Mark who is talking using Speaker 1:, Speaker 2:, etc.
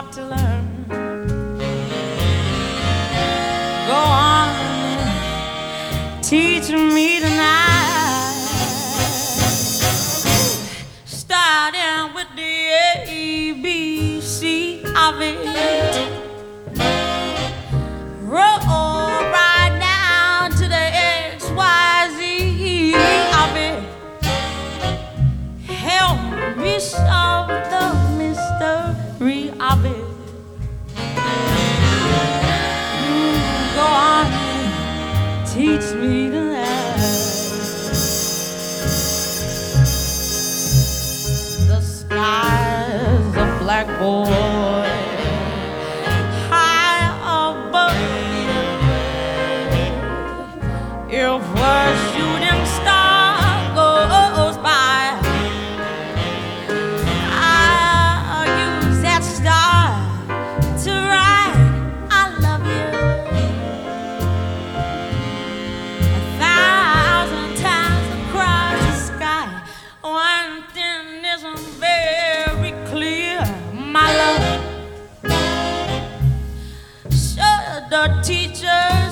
Speaker 1: lot to learn. Go on and teach me tonight. Starting with the ABC of it. Roll right down to the XYZ of it. Help me solve the mystery of it. Go on and teach me tonight. The sky's a blackboard high above you. If a shooting star goes by, I'll use that star to write I love you 1,000 times across the sky. One thing isn't very clear, my love. Should the teacher